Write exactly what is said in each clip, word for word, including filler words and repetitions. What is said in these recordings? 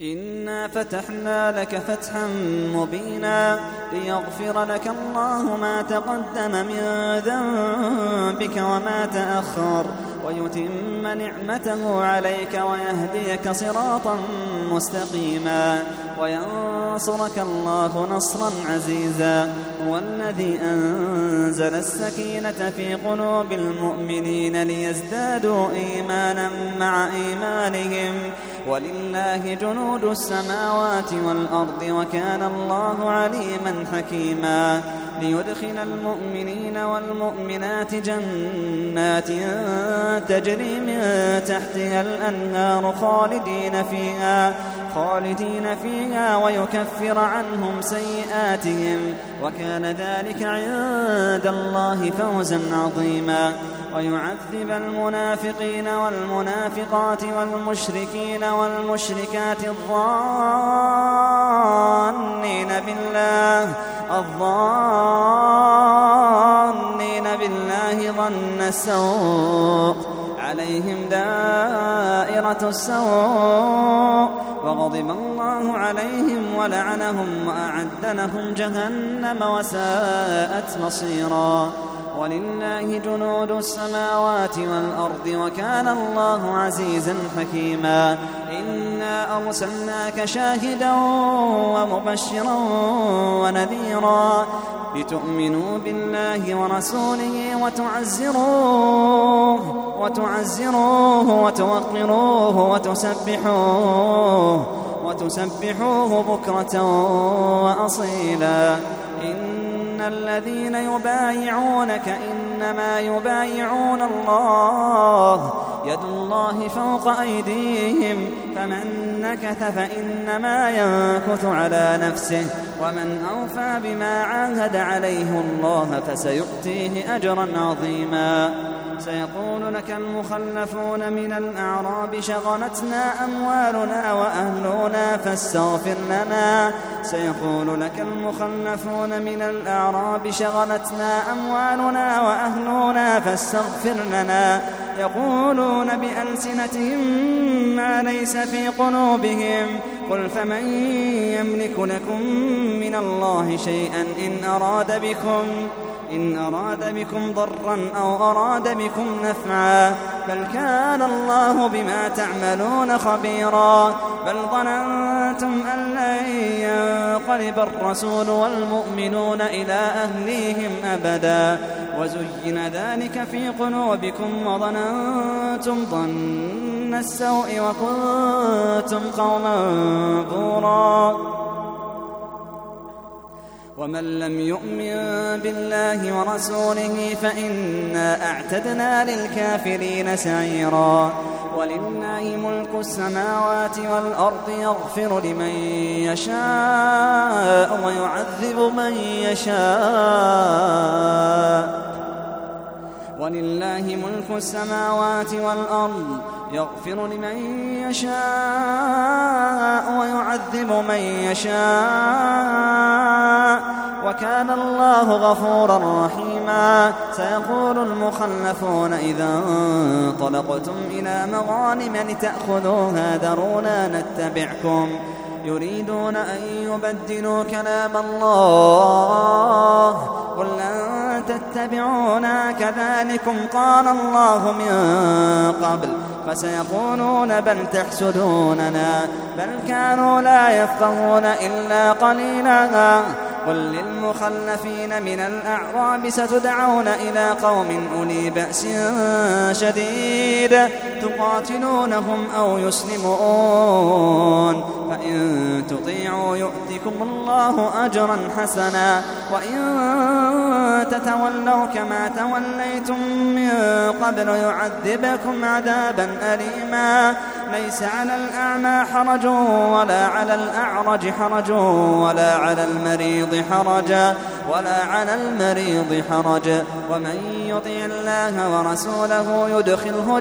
إنا فتحنا لك فتحا مبينا ليغفر لك الله ما تقدم من ذنبك وما تأخر ويتم نعمته عليك ويهديك صراطا مستقيما وينصرك الله نصرا عزيزا. هو الذي أنزل السكينة في قلوب المؤمنين ليزدادوا إيمانا مع إيمانهم ولله جنود السماوات والأرض وكان الله عليما حكيما. ليدخل المؤمنين والمؤمنات جنات تجري من تحتها الأنهار خالدين فيها خالدين فيها ويكفر عنهم سيئاتهم وكان ذلك عند الله فوزا عظيما. ويعذب المنافقين والمنافقات والمشركين والمشركات الظانين بالله الظانين بالله ظن السوء عليهم دائرة السوء وغضب الله عليهم ولعنهم وأعد لهم جهنم وساءت مصيرا. ولله جنود السماوات والأرض وكان الله عزيزا حكيما. إنا أرسلناك شاهدا ومبشرا ونذيرا لتؤمنوا بالله ورسوله وتعزروه وتعزروه وتوقروه وتسبحوه وتسبحوه بكرة وأصيلا. إن الذين يبايعونك إنما يبايعون الله يد الله فوق أيديهم فمن نكث فإنما ينكث على نفسه ومن أوفى بما عاهد عليه الله فسيؤتيه أجرا عظيما. سيقول لك المخلفون من الأعراب شغلتنا أموالنا وأهلنا فاستغفر لنا سيقول لك المخلفون من الأعراب شغلتنا أموالنا وأهلنا فاستغفر لنا يقولون بألسنتهم ما ليس في قلوبهم قل فمن يملك لكم من الله شيئا إن أراد بكم إن أراد بكم ضرا أو أراد بكم نفعا بل كان الله بما تعملون خبيرا. بل ظننتم أن لن ينقلب الرسول والمؤمنون إلى أهليهم أبدا وزين ذلك في قلوبكم وظننتم ظن السوء وكنتم قوما بورا. ومن لم يؤمن بالله ورسوله فإنا أعتدنا للكافرين سعيرا. ولله ملك السماوات والأرض يغفر لمن يشاء ويعذب من يشاء. ولله ملك السماوات والأرض يغفر لمن يشاء ويعذب من يشاء وكان الله غفورا رحيما. سيقول المخلفون إذا انطلقتم إلى مغانم لتأخذوها ذرونا نتبعكم يريدون أن يبدلوا كلام الله قل لن تتبعونا كذلكم قال الله من قبل فسيقولون بل تحسدوننا بل كانوا لا يفقهون إلا قليلا. قل للمخلفين من الأعراب ستدعون إلى قوم أولي بأس شديد تقاتلونهم أو يسلمون فإن تطيعوا يؤتكم الله أجرا حسنا وإن تتولوا كما توليتم من قبل يعذبكم عذابا أليما. ليس على الأعمى حرج ولا على الأعرج حرج ولا على المريض حرج ولا على المريض حرج ومن يطع الله ورسوله يدخله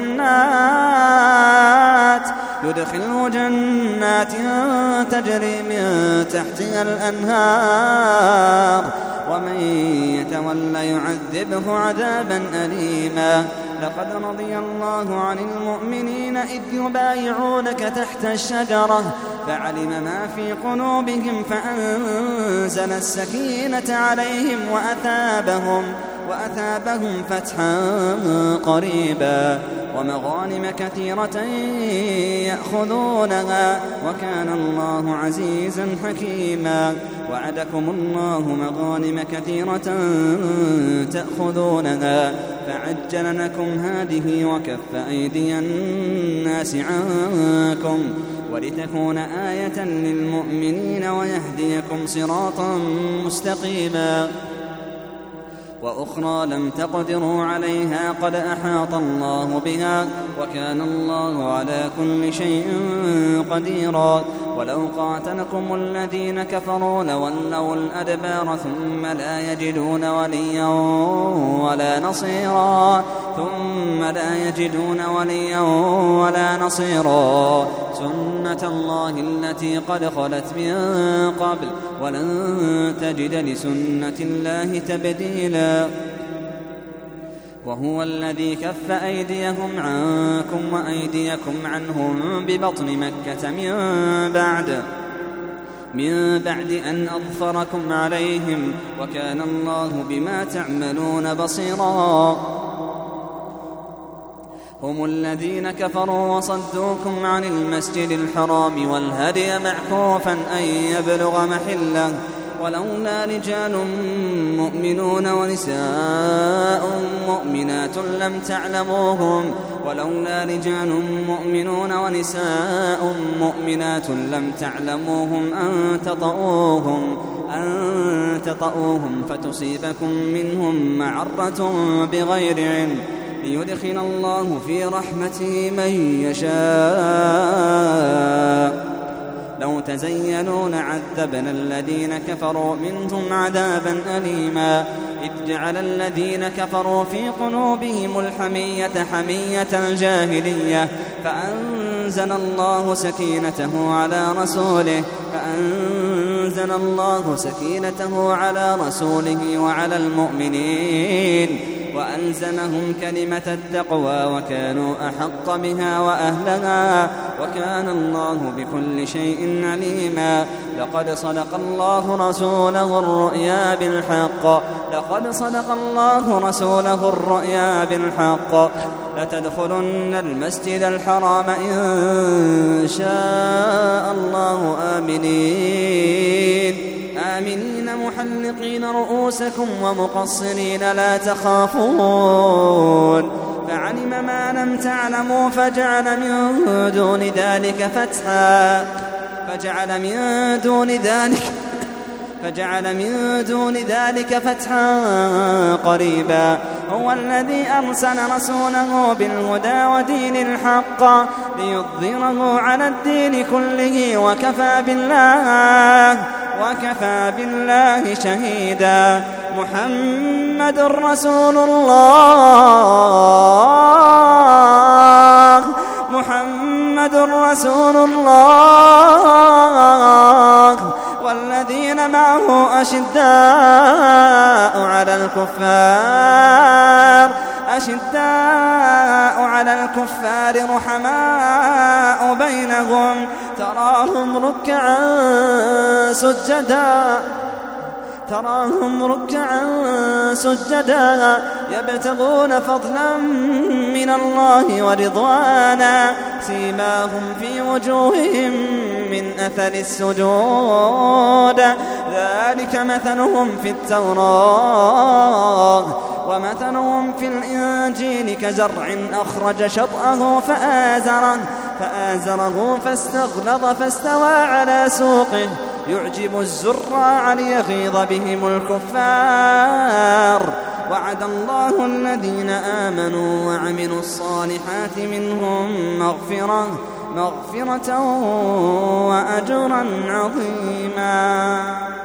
جنات يدخله جنات تجري من تحتها الأنهار ومن يتولى يعذبه عذابا أليما. لقد رضي الله عن المؤمنين إذ يبايعونك تحت الشجرة فعلم ما في قلوبهم فأنزل السكينة عليهم وأثابهم وأثابهم فتحا قريبا ومغانم كثيرة يأخذونها وكان الله عزيزا حكيما. وعدكم الله مغانم كثيرة تأخذونها فعجل لكم هذه وكف أيدي الناس عنكم ولتكون آية للمؤمنين ويهديكم صراطا مستقيما. وأخرى لم تقدروا عليها قد أحاط الله بها وكان الله على كل شيء قديرا. ولو قاتلكم الذين كفروا لولوا الأدبار ثم لا يجدون وليا ولا نصيرا ثم لا يجدون وليا ولا نصيرا سنة الله التي قد خلت من قبل ولن تجد لسنة الله تبديلا. وهو الذي كف أيديهم عنكم وأيديكم عنهم ببطن مكة من بعد من بعد أن أظفركم عليهم وكان الله بما تعملون بصيرا. هم الذين كفروا وصدوكم عن المسجد الحرام والهدي معكوفا أن يبلغ محله ولولا رجال مؤمنون ونساء مؤمنات لم تعلموهم ولولا رجال مؤمنون ونساء مؤمنات لم تعلموهم أن تطؤوهم أن تطؤوهم فتصيبكم منهم معرة بغير علم ليدخل الله في رحمته من يشاء. لو تزينوا لعذبنا الذين كفروا منهم عذابا أليما. إذ جعل الذين كفروا في قلوبهم الحمية حمية الجاهلية فأنزل الله سكينته على رسوله فأنزل الله سكينته على رسوله وعلى المؤمنين وألزمهم كلمة التقوى وكانوا أحق بها وأهلها وكان الله بكل شيء عليما. لقد صدق الله رسوله الرؤيا بالحق لقد صدق الله رسوله الرؤيا بالحق لتدخلن المسجد الحرام إن شاء الله آمنين آمنين محلقين رؤوسكم ومقصرين لا تخافون فعلم ما لم تعلموا فجعل من دون ذلك فتحا فجعل من دون ذلك فجعل من دون ذلك فتحا قريبا. هو الذي أرسل رسوله بالهدى ودين الحق ليظهره على الدين كله وكفى بالله وكفى بالله شهيدا. محمد رسول الله محمد رسول الله والذين معه أشداء على الكفار أشداء على الكفار رحماء بينهم تراهم ركعا سجدا تراهم ركعا سجدا يبتغون فضلا من الله ورضوانا سيماهم في وجوههم من أثر السجود ذلك مثلهم في التوراة ومثلهم في الإنجيل كزرع أخرج شطأه فآزره فآزره فاستغلظ فاستوى على سوقه يعجب الزراع ليغيظ بهم الكفار. وعد الله الذين آمنوا وعملوا الصالحات منهم مغفرة مغفرة وأجرا عظيما.